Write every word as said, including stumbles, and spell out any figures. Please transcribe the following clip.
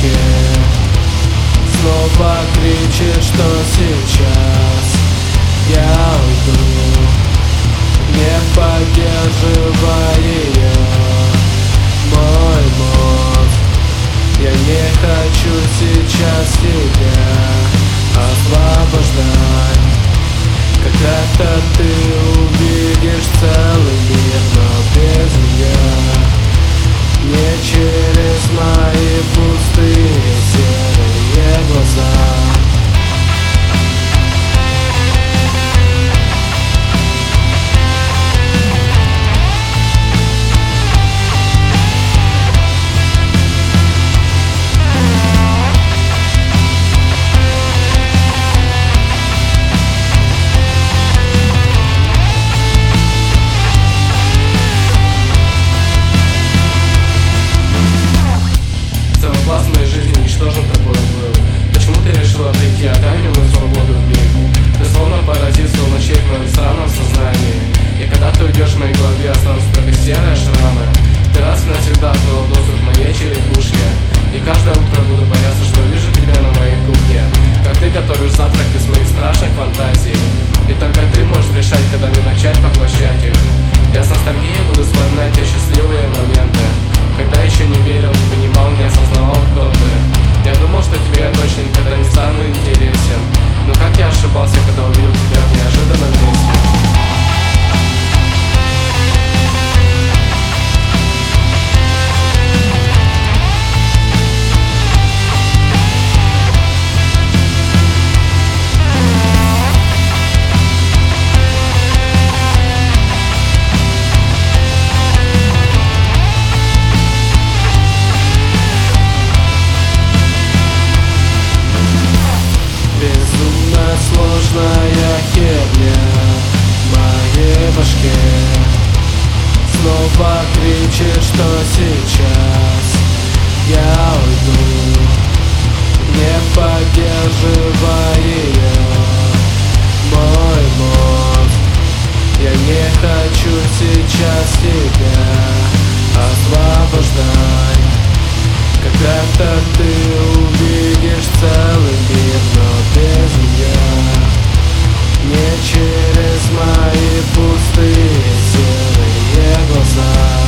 башке. Снова кричит, что сейчас я уйду, не поддерживая ее. Мой мозг, я не хочу сейчас тебя освобождать. Когда-то ты увидишь целый мир, но без меня. Не через мои пустые серые глаза. Классной жизни ничтожен такой был. Почему ты решила прийти, отдай мне мою свободу в миг? Ты словно паразит, словно червь в моем странном сознании. И когда ты уйдешь, в моей голове останутся только серые шрамы. Ты раз и навсегда открыла доступ к моей черепушке. И каждое утро буду бояться, что вижу тебя на моей кухне. Как ты готовишь завтрак из моих страшных фантазий. И только ты можешь решать, когда мне начать поглощать их. Я с ностальгией буду вспоминать те счастливые моменты, когда еще не верил, не понимал, не осознавал, кто ты. Я думал, что тебе я точно никогда не стану интересен. Но как я ошибался, когда увидел тебя в неожиданном месте. Сложная херня в моей башке. Снова кричит, что сейчас я уйду, не поддерживая ее. Мой мозг, я не хочу сейчас тебя освобождать. Когда-то ты увидишь целый мир, но без меня. Не через мои пустые серые глаза.